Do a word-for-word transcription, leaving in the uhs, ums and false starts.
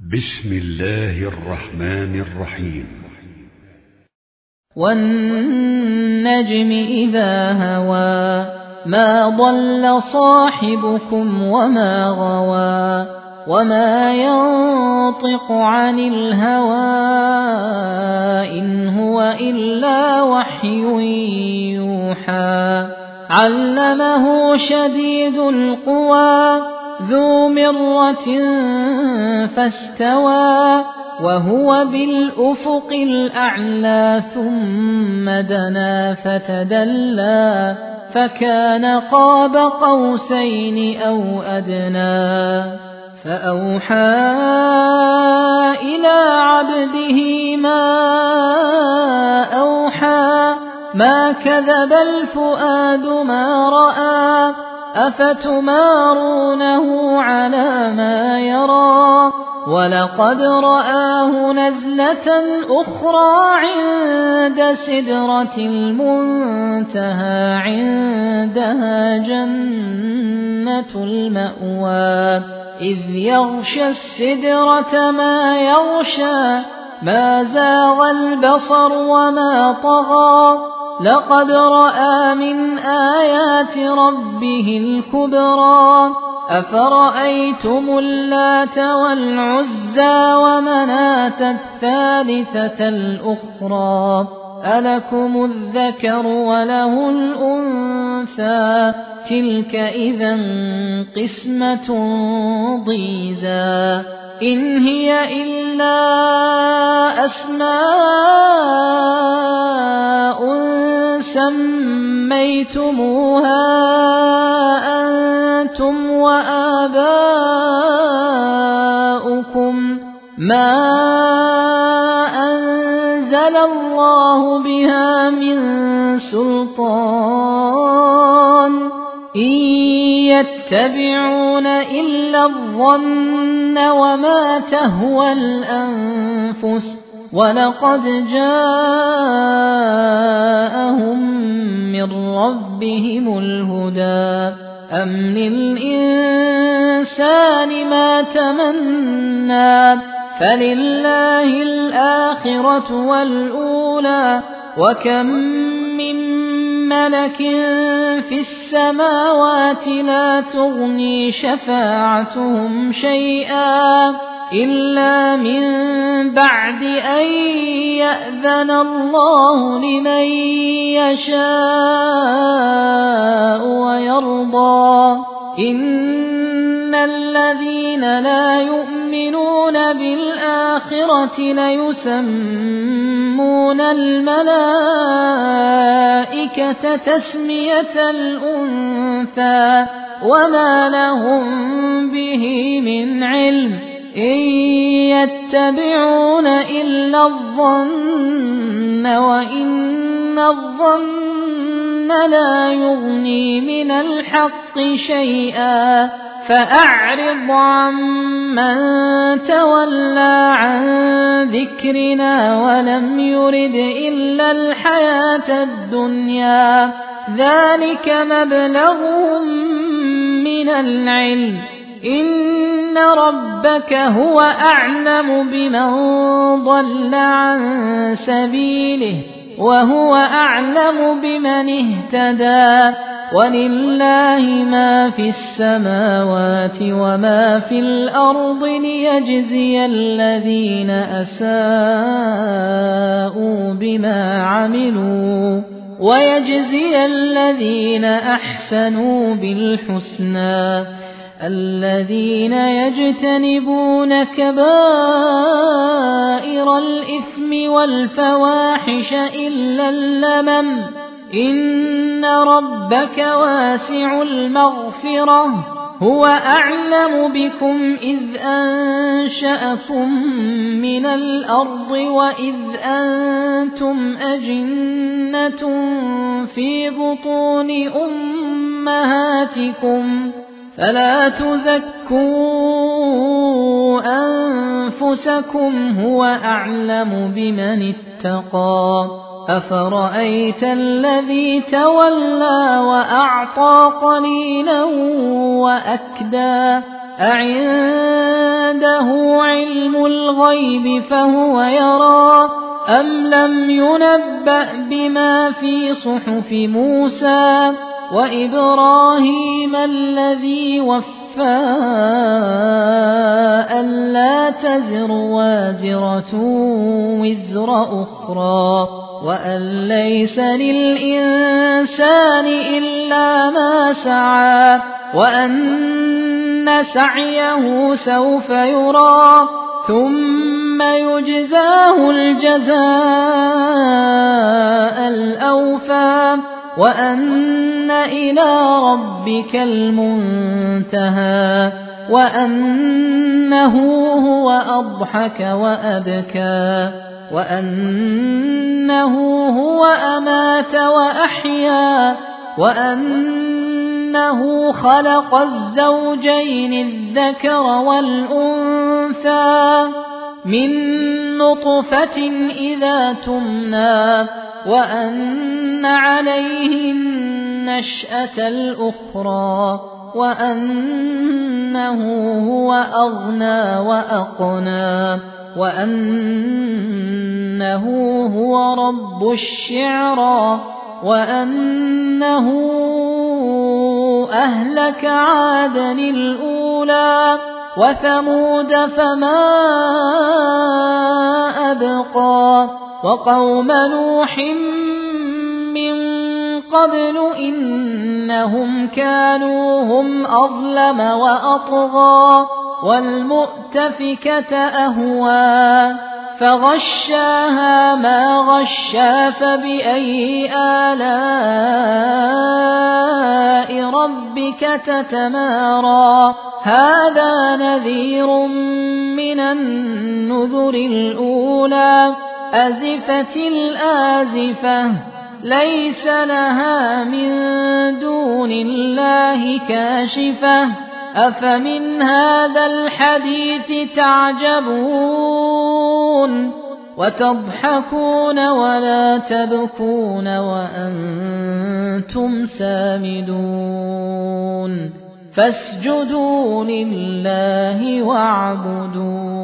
بسم الله الرحمن الرحيم. والنجم إذا هوى ما ضل صاحبكم وما غوى وما ينطق عن الهوى إن هو إلا وحي يوحى علمه شديد القوى ذو مرة فاستوى وهو بالأفق الأعلى ثم دنا فتدلى فكان قاب قوسين أو أدنى فأوحى إلى عبده ما أوحى ما كذب الفؤاد ما رأى أفتمارونه على ما يرى ولقد رآه نزلة أخرى عند سدرة المنتهى عندها جنة المأوى إذ يغشى السدرة ما يغشى ما زاغ البصر وما طغى لقد رأى من آيات ربه الكبرى أفرأيتم اللات والعزى ومناة الثالثة الأخرى ألكم الذكر وله الأنثى تلك إذا قسمة ضيزى إن هي إلا أسماء سميتموها أنتم وآباؤكم ما أنزل الله بها من سلطان إن يتبعون إلا الظن وما تهوى الأنفس ولقد جاءهم من ربهم الهدى أم للإنسان ما تمنى فلله الآخرة والأولى وكم من ملك في السماوات لا تغني شفاعتهم شيئا إلا من بعد أن يأذن الله لمن يشاء ويرضى إن الذين لا يؤمنون بالآخرة ليسمون الملائكة تسمية الأنثى وما لهم به من علم إن يتبعون إلا الظن وإن الظن لا يغني من الحق شيئا فأعرض عمن تولى عن ذكرنا ولم يرد إلا الحياة الدنيا ذلك مبلغهم من العلم إن ربك هو أعلم بمن ضل عن سبيله وهو أعلم بمن اهتدى ولله ما في السماوات وما في الأرض ليجزي الذين أساءوا بما عملوا ويجزي الذين أحسنوا بالحسنى الذين يجتنبون كبائر الإثم والفواحش إلا اللمم إن ربك واسع المغفرة هو أعلم بكم إذ أنشأكم من الأرض وإذ أنتم أجنة في بطون أمهاتكم فلا تزكوا أنفسكم هو أعلم بمن اتقى أفرأيت الذي تولى وأعطى قليلا وأكدى أعنده علم الغيب فهو يرى أم لم ينبأ بما في صحف موسى وإبراهيم الذي وفى ألا تزر وازرة وزر أخرى وأن ليس للإنسان إلا ما سعى وأن سعيه سوف يرى ثم يجزاه الجزاء الأوفى وأن إلى ربك المنتهى وأنه هو أضحك وأبكى وأنه هو أمات وأحيا وأنه خلق الزوجين الذكر والأنثى من نطفة إذا تمنى وأن عليه النشأة الأخرى وأنه هو أغنى وأقنى وأنه هو رب الشعرى وأنه أهلك عادا الأولى وثمود فما أبقى وقوم نوح من قبل إنهم كانوا هم أظلم وأطغى والمؤتفكة أهوى فغشاها ما غشا فبأي آلاء ربك تتمارى هذا نذير من النذر الأولى أزفت الآزفة ليس لها من دون الله كاشفة أفمن هذا الحديث تعجبون وتضحكون ولا تبكون وأنتم سامدون فاسجدوا لله واعبدوا